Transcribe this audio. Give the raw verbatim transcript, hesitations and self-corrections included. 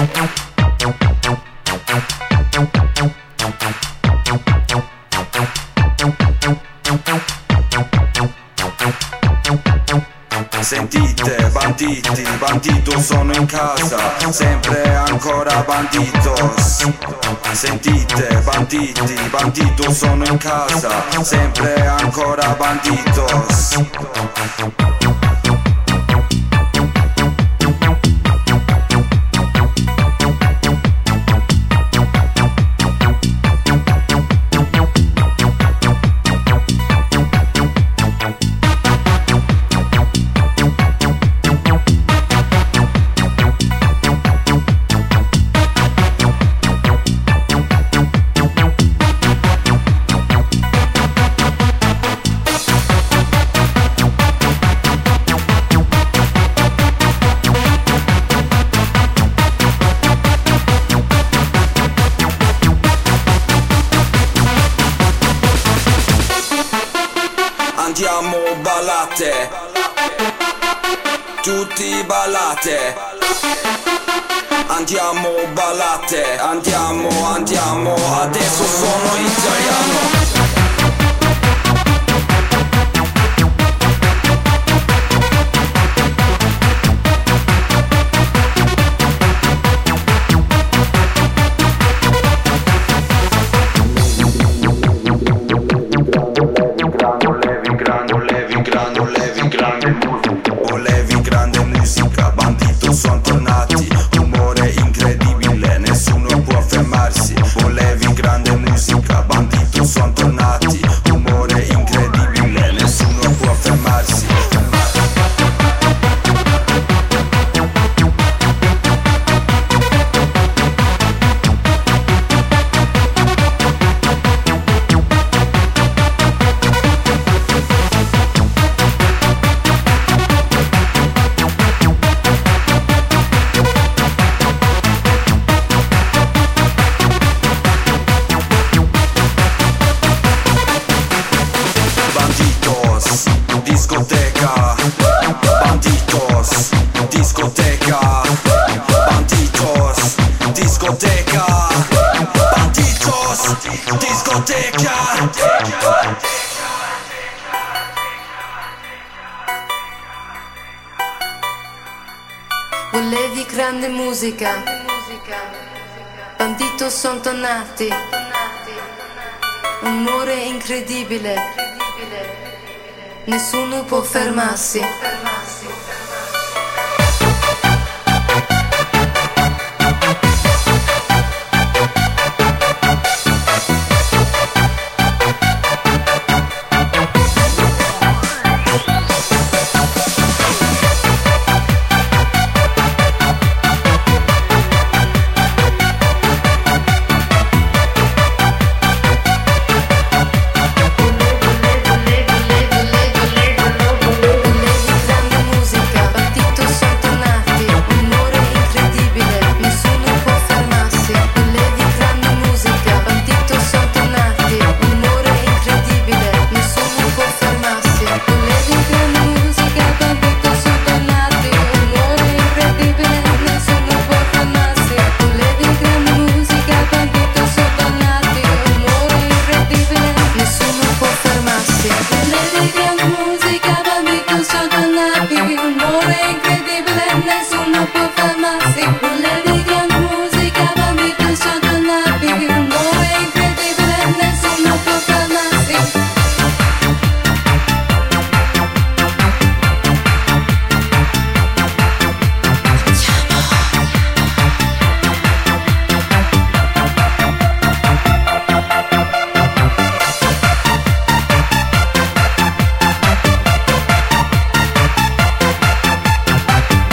Sentite, banditi, bandito sono in casa, sempre ancora banditos. Sentite, banditi, bandito sono in casa, sempre ancora banditos. Andiamo ballate, tutti ballate. Andiamo ballate, andiamo, andiamo, adesso sono italiano. Volevi grande musica, bandito son tornati, umore incredibile, nessuno può fermarsi. Volevi grande musica, bandito son tornati, umore incredibile, nessuno può fermarsi. Discoteca, banditos, discoteca, banditos, discoteca, banditos, discoteca. Volevi grande musica, bandito son tornati, umore incredibile, nessuno può fermarsi.